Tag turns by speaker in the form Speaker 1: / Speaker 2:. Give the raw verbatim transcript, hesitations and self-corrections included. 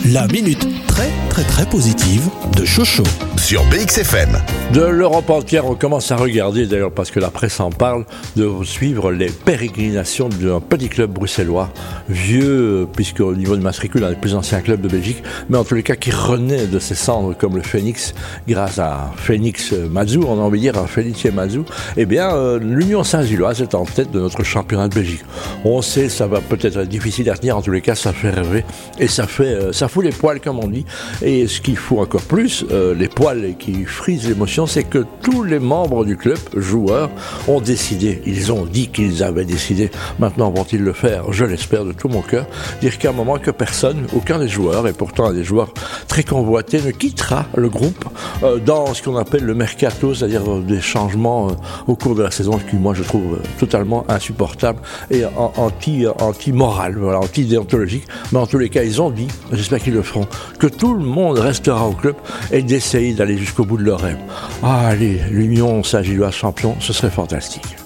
Speaker 1: La minute très très très positive de Chocho
Speaker 2: sur B X F M.
Speaker 3: De l'Europe entière, on commence à regarder, d'ailleurs parce que la presse en parle, de suivre les pérégrinations d'un petit club bruxellois, vieux, puisque au niveau de matricule, un des plus anciens clubs de Belgique, mais en tous les cas qui renaît de ses cendres comme le Phoenix, grâce à Phoenix Mazou, on a envie de dire à Félix Mazou. Eh bien, euh, l'Union Saint-Gilloise est en tête de notre championnat de Belgique. On sait, ça va peut-être être difficile à tenir, en tous les cas, ça fait rêver et ça fait, euh, ça fout les poils, comme on dit. Et ce qui fout encore plus euh, les poils et qui frise l'émotion, c'est que tous les membres du club, joueurs, ont décidé, ils ont dit qu'ils avaient décidé, maintenant vont-ils le faire, je l'espère de tout mon cœur, dire qu'à un moment que personne, aucun des joueurs, et pourtant des joueurs très convoités, ne quittera le groupe euh, dans ce qu'on appelle le mercato, c'est-à-dire euh, des changements euh, au cours de la saison, qui moi je trouve euh, totalement insupportable et en, anti, euh, anti-moral, voilà, anti-déontologique, mais en tous les cas ils ont dit, j'espère qu'ils le feront, que tout le monde restera au club et d'essayer d'aller jusqu'au bout de leur rêve. Ah allez, l'Union Saint-Gilloise champion, ce serait fantastique.